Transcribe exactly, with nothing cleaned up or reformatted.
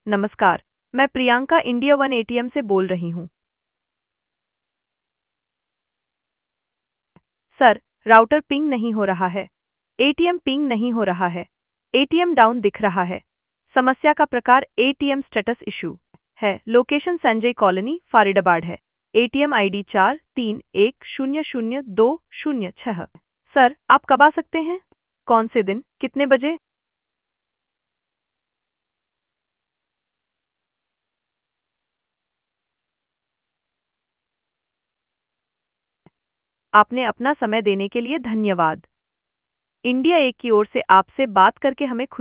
नमस्कार, मैं Priyanka India one ATM से बोल रही हूँ। सर, राउटर पिंग नहीं हो रहा है। एटीएम पिंग नहीं हो रहा है। एटीएम डाउन दिख रहा है। समस्या का प्रकार एटीएम स्टेटस इशू है। लोकेशन संजय कॉलोनी, फरीदाबाद है। एटीएम आईडी चार तीन एक शून्य शून्य दो शून्य छह। सर, आप कब आ सकते हैं? कौन से दिन, कितने बजे? आपने अपना समय देने के लिए धन्यवाद। इंडिया एक की ओर से आपसे बात करके हमें खुशी